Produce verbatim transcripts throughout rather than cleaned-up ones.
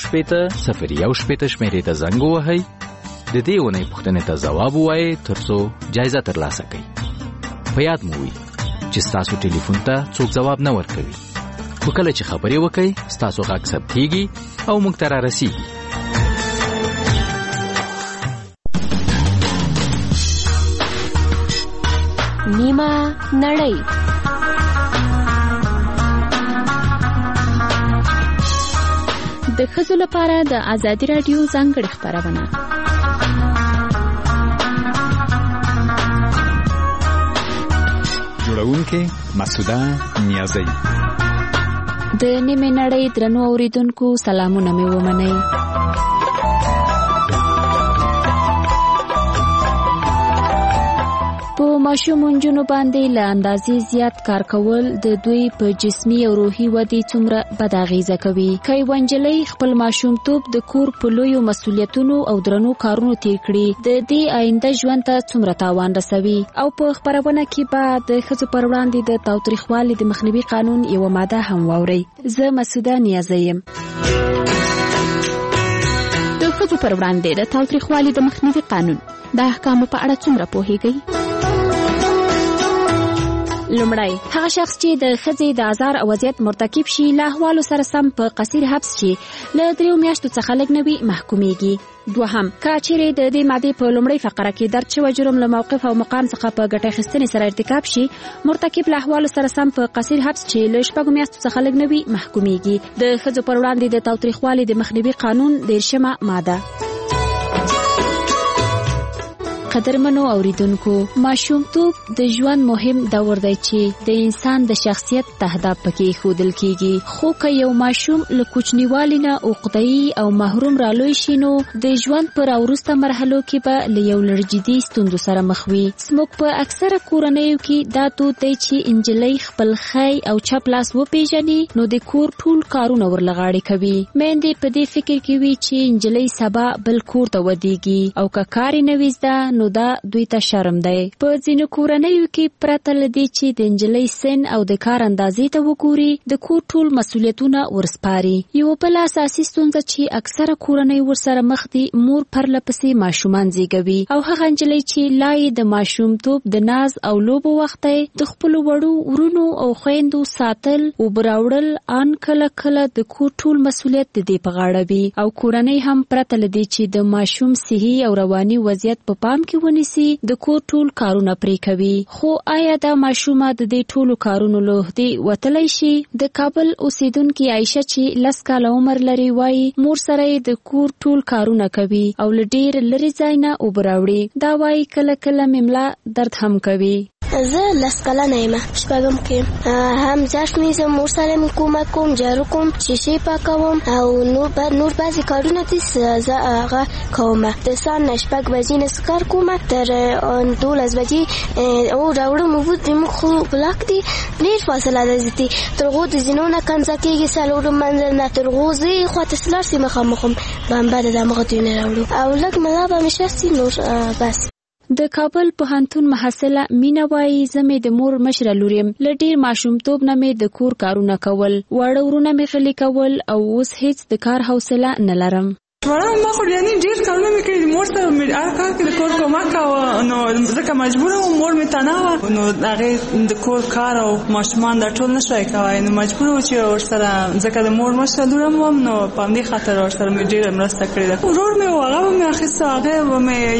شپېته صفر یو شپېته شمېرې ته زنګ ووهئ. د دې اونۍ پوښتنې ته ځواب ووایئ ترڅو جایزه ترلاسه کړئ. په یاد مو وي چې ستاسو ټلیفون ته څوک ځواب نه ورکوي، خو کله چې خبرې وکړئ ستاسو غږ ثبتېږي او موږ ته رارسېږي. نیمه نړۍ. د ښځو لپاره د ازادي راډیو ځانګړې خپرونه. جوړونکې مسعوده نیازی. د نیمه نړۍ درنو اوریدونکو سلامونه مې ومنئ. په ماشوم نجونو باندې له اندازې زیات کار کول د دوی په جسمي او روحي ودې څومره بد اغیزه کوي. که یوه نجلۍ خپل ماشومتوب د کور په لویو مسؤلیتونو او درنو کارونو تیر کړي، د دې آینده ژوند ته څومره تاوان رسوي. او په خپرونه کې به د ښځو پر وړاندې د تاوتریخوالي د مخنیوي قانون یوه ماده هم واورئ. زه مسعوده نیازی یم. د ښځو پر وړاندې د تاوتریخوالي د مخنیوي قانون د احکامو په اړه څومره پوهیږئ؟ لومړی، هغه شخص چې د ښځې د آزار او اذیت مرتکب شي له احوالو سره سم په قصیر حبس چې له دریو میاشتو څخه لږ نه وي محکومیږي. دوهم، که چیرې د دې مادې په لومړۍ فقره کې درج شوی جرم له موقف او مقام څخه په ګټه اخیستنې سره ارتکاب شي، مرتکب له احوالو سره سم په قصیر حبس چې له شپږو میاشتو څخه لږ نه وي محکومیږي. د ښځو پر وړاندې د تاوتریخوالي د مخنیوي قانون دېرشمه ماده. قدرمنو اوریدونکو، ماشومتوب د ژوند مهم دور دی چې د انسان د شخصیت تهداب پکې ښودل کیږي. خو که یو ماشوم له کوچنیوالي نه عقده‌ای او محروم رالوی شي نو د ژوند پر وروسته مرحلو کې به له یو لړ جدي ستونزو سره مخ وي. زموږ په اکثره کورنیو کې دا دود دی چې انجلۍ خپل خی او چپ لاس وپیژني نو د کور ټول کارونه ورلغاړي کوي. میندې په دې فکر کې وي چې انجلۍ سبا بل کور ته ودیږي او که کار یې نه وي زده نو دا دوی ته شرم دی. په ځینو کورنیو کې پرته له دې چې د انجلۍ سن او د کار اندازې ته وګوري د کور ټول مسؤلیتونه ورسپاري. یو بل اساسي ستونزه چې اکثره کورنۍ ورسره مخ دي، مور پرله پسې ماشومان زیږوي او هغه انجلۍ چې لا یې د ماشومتوب د ناز او لوبو وخت دی د خپلو وړو ورونو او خویندو ساتل او براوړل ان کله کله د کور ټول مسؤلیت د دې په غاړه وي او کورنۍ هم پرته له دې چې د ماشوم صحي او رواني وضعیت په پام کې ونیسي د کور ټول کارونه پرې کوي. خو آیا دا ماشومه د دې ټولو کارونو له عهدې وتلی شي؟ د کابل اوسیدونکې عایشه چې لس کاله عمر لري وایي مور سره یې د کور ټول کارونه کوي او له ډېر لرې ځای نه اوبه راوړي. دا وایي کله کله مې ملا درد هم کوي. زه لس کلنه یم، شپږم کې هم ځاش میزم، مور سره مې کومک کوم، جارو کوم، شیشې پاکوم او نور نور بعضې کارونه دي زه هغه کوم. د سهار نه شپږ بجې نه کار کوم تر دولس بجې او راوړم اوبه زموږ خو بلاک دي ډېر فاصله ده زه دي تر هغو د زینو نه کنځه کېږي څلورم منزل نه تر هغو زه یې خواته سلاړ سي مخامخ م بمبه د دمغه دوی نه راوړو او لږ ملا به مې شستي نور بس. د کابل پوهنتون محصله مینا وایي زه مې د مور مشره لور یم، له ډېر ماشومتوب نه مې د کور کارونه کول، واړه ورونه مې غلي کول او اوس هیڅ د کار حوصله نه لرم. وړه ما خو یعنې ډېر کارونه مې کړي، مور سره مې هر کار کې د کور کومک کوه نو ځکه مجبوره وم، مور مې تنها وه نو هغې د کور کار او ماشومان دا ټول نه شوی کوی نو مجبوره وه چې ورسره ځکه د مور مشره لور هم وم نو په همدې خاطر ورسره مې ډېره مرسته کړې ده. ورور مې و هغه به مې اخیسته، هغې به مې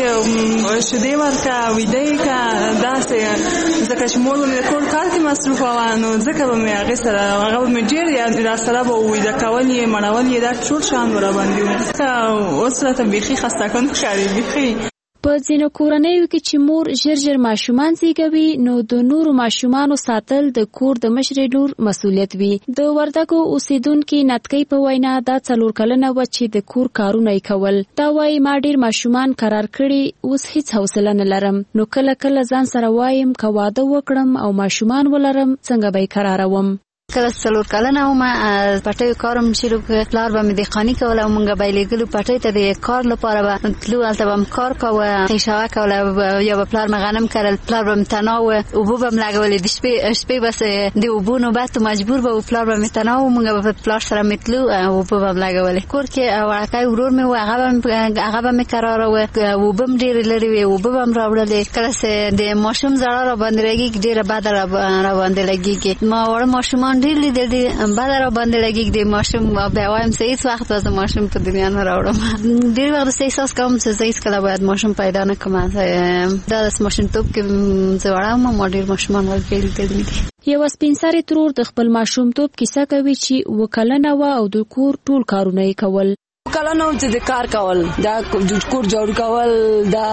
یعنې شیدې ورکړه، ویده یې کړه داسې ځکه چې مور به مې د کور کار کې مصروفه وه نو ځکه به مې هغې سره هغه به مې ډېر راسره به ویده کول یې مړول یې دا ټول شیان به راباندې وو. اوس راته بیخي خسته کن ښکاري بیخي. په ځینو کورنیو کې چې مور ژر ژر ماشومان زیږوي نو د نورو ماشومانو ساتل د کور د مشرې لور مسؤلیت وي. د وردګو اوسیدونکي نتکۍ په وینا دا څلور کلنه وه چې د کور کارونه یې کول. دا وایي ما ډېر ماشومان قرار کړي، اوس هیڅ حوصله نه لرم نو کله کله ځان سره وایم که واده وکړم او ماشومان ولرم څنګه به یې قراروم. کله څلور کلنه وم پټیو کارم شروع کړ. پلار به مې دهقاني کوله او مونږ به لېږلو پټیو ته د کار لپاره به تلو. هلته به م کار کوه، اشاره کوله، یا به پلار مې غنم کرل، پلار به م تناو، اوبه به م لګولې. د شپې شپې بس د اوبو نوبت مجبور به و پلار به مې تناو، مونږ به پلار سره مې تلو، اوبه به م لګولې. کور کې وړکی ورور مې و، هغه به مې کراروه، اوبه م ډېرې لرې وې، اوبه به م راوړلې. کله چې د ماشوم زړه را باندې لګېږي ډېره بده را باندې لګېږي. ما وړه ماشومان ډېر لیدل دي بده را باندې لګېږي. د ماشوم بیا وایم چې هېڅ وخت به زه ماشوم په دنیا نه راوړم. ډېر وخت داسې احساس کوم چې زه هېڅکله باید ماشوم پیدا نه کړم. دا داسې ماشومتوب کې زه وړه وم، ما ډېر ماشومان وړکې لیدلي دي. یوه سپین سرې ترور د خپل ماشومتوب کیسه کوي چې اووه کلنه وه او د کور ټول کارونه یې کول. کله نو چې د کار کول، دا کور جوړ کول، دا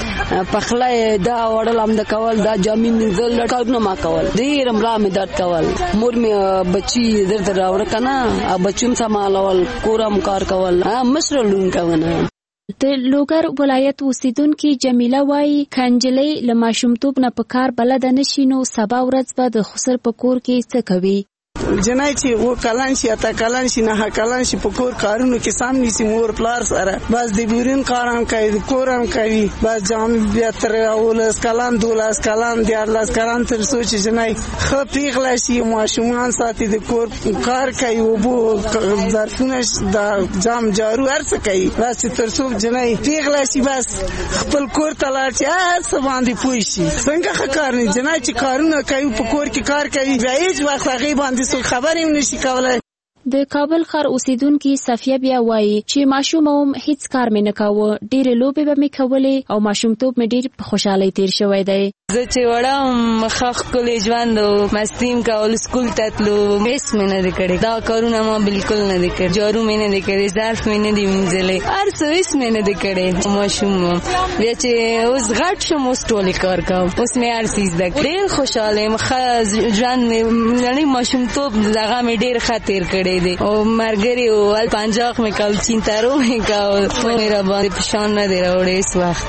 پخلی، دا وړل هم د کول، دا جامې مینځل، کارونه ما کول. ډېر ملا مې درد کول. مور مې بچي درته راوړه که نه، بچي هم سمالول، کور هم کار کول، مشره لون کوونه. د لوګر ولایت اوسیدونکې جمیله وایي که نجلۍ له ماشومتوب نه په کار بلده نشي نو سبا ورځ به د خسر په کور کې څه کوي. جنای چې و کلن شي اته کلن شي نه کلن شي په کور کارونو کې سم نیسي مور پلار سره، بس د بیرون کار هم کوي، د کور هم کوي، بس جام بیا تر اولس کلن دولس کلن دیارلس کلن تر څو چې جنای ښه پیغله شي ماشومان ساتي، د کور کار کوي، اوبو ظرفونه د جام جارو هر څه کوي، بس تر څو جنای پیغله شي بس خپل کور ته لاړ شي هر څه باندې پوه شي. څنګه ښه کار نه جنای چې کارونه کوي په کور کې کار کوي، بیا هېڅ وخت هغې باندې خبر هم نشي کولای. د کابل ښار اوسیدونکي صفیه بیا وایي چې ماشوم هم هیڅ کار مې نه کاوه، ډېرې لوبې به مې کولې او ماشومتوب مې ډېر په خوشحالۍ تیر شوی دی. زه چې وړه وم ښه ښکلی ژوند و، مستی م کول، سکول ته تلو، هېڅ مې نه دی کړی. دا کارونه ما بلکل نه دی کړی، جارو مې نه دی کړی، ظرف مې نه دی مینځلی، هر څه هېڅ مې نه دی کړی. ماشوم وم، بیا چې اوس غټ شم اوس ټولې کار کوم، اوس مې هر څه زده کړی. ډېر خوشحاله یم، ښه ژوند مې لنډی ماشومتوب دغه مې ډېر ښه تېر کړی دی. او ملګري و پنجاق مې کول، چینترو مې کول، مې را باندې فشان نه دی راوړی هېڅ وخت.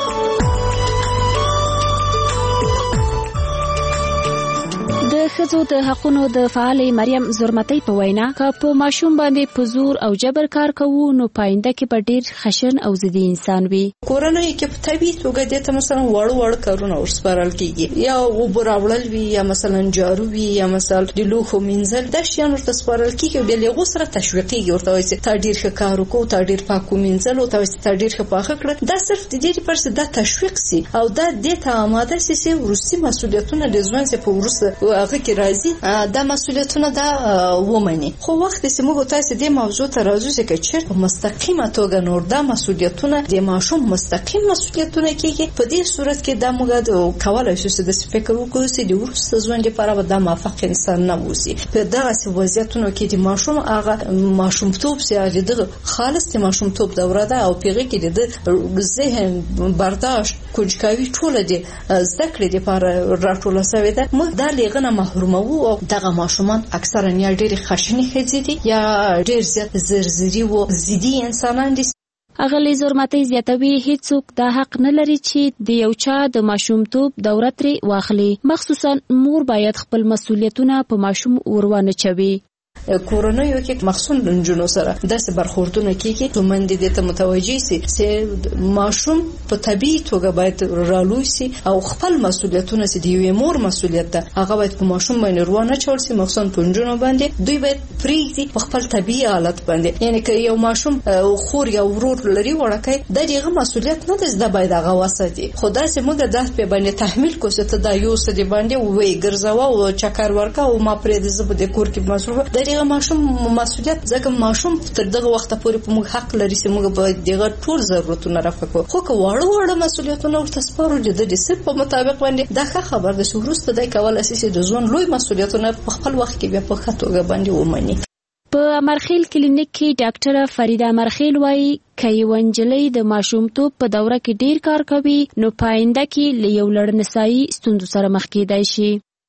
د ښځو د حقونو د فعالې مریم زرمتۍ په وینا که په ماشوم باندې په زور او جبر کار کوو نو پاینده کې به ډېر خشن او ضدي انسان وي. کورنۍ کې په طبیعي توګه دې ته مثلا وړ وړ کارونه ورسپارل کېږي، یا اوبه راوړل وي، یا مثلا جارو وي، یا مثلا د لوښو مینځل، دا شیان ورته سپارل کېږي او بیا له هغو سره تشویقېږي، ورته وایي چې تا ډېر ښه کار وکړو، تا ډېر پاک ومینځل، ورته وایي چې تا ډېر ښه پاخه کړه. دا صرف د دې لپاره چې دا تشویق سي او دا دې ته آماده سي چې وروستي مسؤلیتونه د ژوند چې په وروسته هغه کې راځي دا مسؤلیتونه دا ومني. خو وخت چې موږ تاسو دې موضوع ته راځو چې چېرته په مستقیمه توګه نور دا مسؤلیتونه د ماشوم مستقیم مسؤلیتونه کېږي، په دې صورت کې دا موږ کولای شو چې د فکر وکړو چې د وروسته ژوند لپاره به دا موفق انسان نه اوسي. په دغسې وضعیتونو کې د ماشوم هغه ماشومتوب چې دغه خالص د ماشومتوب دوره ده او په هغې کې د ذهن برداشت کنجکاوي ټوله د زده کړې لپاره راټوله سوې ده. موږ دا له هغه نه محروموو او دغه ماشومان اکثرا یا ډېرې خشنې ښځې دي یا ډېر زیات زرزري و ضدي انسانان دي. اغلې زرمتۍ زیاتوي هیڅوک دا حق نه لري چې د یو چا د ماشومتوب دوره ترې واخلي، مخصوصا مور باید خپل مسؤلیتونه په ماشوم ورونه چوي. کورنیو کې مخصوص لنجونو سره داسې برخوردونه کېږي چې میندې دې ته متوجه سي چې ماشوم په طبیعي توګه باید رالوی سي او خپل مسؤلیتونه چې د یوې مور مسؤلیت ده هغه باید په ماشوم باندې روانه چول سي، مخصوصا په نجونو باندې دوی باید پرېږدي په خپل طبیعي حالت باندې. یعنی که یو ماشوم خور یا ورور لري وړکی، دا دغه مسؤلیت نه ده چې دا باید هغه وساتي، خو داسې موږ دا په باندې تحمیل کړو چې ته دا یو څه دې باندې ووایي ګرځوه او چکر ورکه او ما پرېږدې زه په دې کور کې مصروفه. دغه ماشوم مسؤلیت ځکه ماشوم تر دغه وخته پورې په موږ حق لري چې موږ باید دغه ټول ضرورتونه رفع کړو. خو که واړه واړه مسؤلیتونه ورته سپارو د دې سر په مطابق باندې دا ښه خبر ده چې وروسته دی کولای شي چې د ژوند لوی مسؤلیتونه په خپل وخت کې بیا په ښه توګه باندې ومني. په امرخیل کلینیک کې ډاکټره فریده امرخیل وایي که یوه نجلۍ د ماشومتوب په دوره کې ډیر کار کوي نو په آینده کې له یو لړ نسایي ستونزو سره مخ کېدای شي.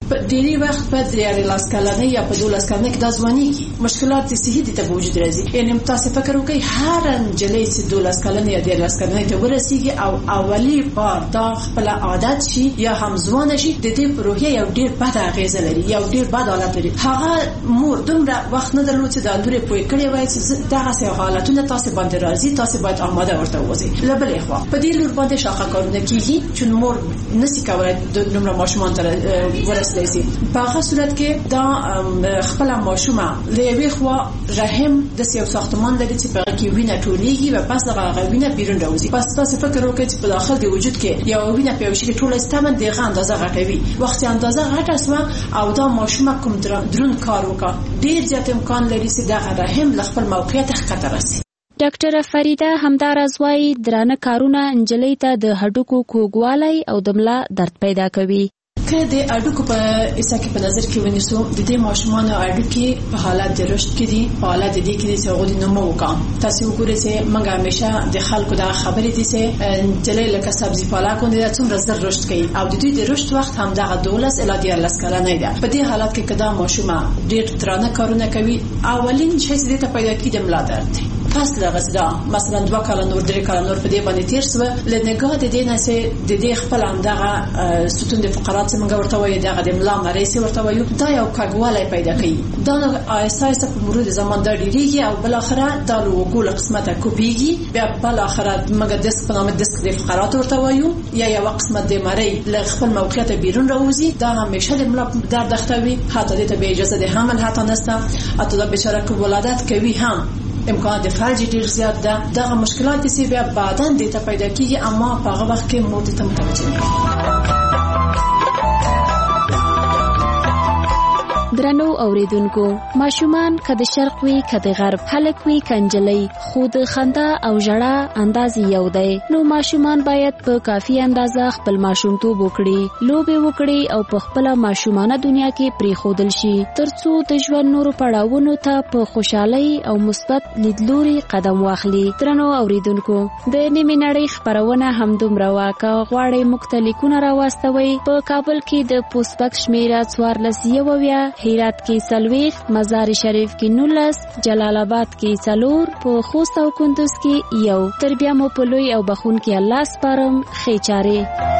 په ډېری وخت په دیارلاس کلنۍ یا په دولس کلنۍ کې د ځواني کې مشکلات صحي دي ته وجود راځي. یعنی تاسو فکر وکړئ هر نجلۍ چې دولس کلنۍ یا دیارلاس کلنۍ ته ورسیږي او اولی بار دا خپل عادت شي یا هم ځوان شي د دې پروژه یو ډېر بد اغیزه لري، یو ډېر بد حالت لري. هغه مور دومره وخت نه درلود چې د لوري پوي کړی وای چې دغه سه حالتونه تاسو باندې راځي، تاسو باید آماده ورته اوسئ. لبلې خو په دې لور باندې شاخه کارونه کیږي چې مور نسی کولای د نومره ماشومان ته ورسېږي. په هغه صورت کې دا خپل ماشومه لوي خو رحم د سیاو ساختمان لري چې په کې وینه ټولېږي او پس دغه وینه بیرون راوځي. پس تاسو فکر وکړئ چې په داخل د وجود کې یو وینه په وشي کې ټول استمن دغه اندازه غټوي. وخت اندازه غټه اسمه او دا ماشومه کوم درون کار وکړي ډیر زیات امکان لري چې دغه رحم ل خپل موقعیت خطر راسي. ډاکټر فریده همدارز وايي درانه کارونه انجلۍ ته د هډوکو کوګوالي او د ملا درد پیدا کوي. که د اډوکو په اسا کې په نظر کې ونیسو د دې ماشومان اډوکي په حالت د رشد کې دي، په حالت د دې کې چې هغه د نمو وکړي. تاسو وګورئ چې موږ همیشه د خلکو د خبرې دي چې جلې لکه سبزي پالاکو د څومره زر رشد کوي او د دوی د رشد وخت هم دغه دولس الی دیارلس کلنۍ ده. په دې حالت کې کدا ماشومه ډېر درانه کارونه کوي، اولین شی چې ته پیدا کیږي د ملا درد دی. پس لغزدا مثلا دوه کاله نور درې کاله نور په دې باندې تیر سو لنګاه د دې نه سه د دې خپل همدغه ستون د فقرات څنګه ورته وایي دغه د ملا مریسي ورته وایي دا یو کاګواله پیدا کوي. دا اساسا په مرور زمان دا ډیریږي او بل اخره دا لوګول قسمته کوبيږي بیا بل اخره موږ د دسک په نامه دسک د فقرات ورته وایو یا یو قسمت د مری ل خپل موقعیت بیرون راوځي. دا همیشه د ملا درد ختوي، حتی د ته به اجازه د حمل حتی نسته، حتی د بشاره کو ولادت کوي هم امکان د فلج ډیر زیات ده. دغه مشکلات چې بیا بعداً د ته پیدا کیږي اما په هغه وخت کې مور ته متوجه نه. درنو اوریدونکو، ماشومان کده شرق وی کده غرب، هلک وی کنجلی، خود خندا او ژړا انداز یو دی. نو ماشومان باید په کافي اندازه خپل ماشومتوب وکړي، لوبې وکړي او په خپل ماشومانه دنیا کې پری خودل شي ترڅو د ژوند نورو پړاوونو ته په خوشحالي او مثبت لیدلوري قدم واخلي. درنو اوریدونکو، د نیمه نړۍ خبرونه هم دومره واکه غواړي مختلفونه راوستوي. په کابل کې د پوسټبک شمیره څوارلس یوویا، هرات کې سلويخ، مزار شریف کې نولس، جلال آباد کې څلور، په خوست او کندوز کې یو. تر بیا مو په لوی او بخون کې الله سپارم. خې چاره.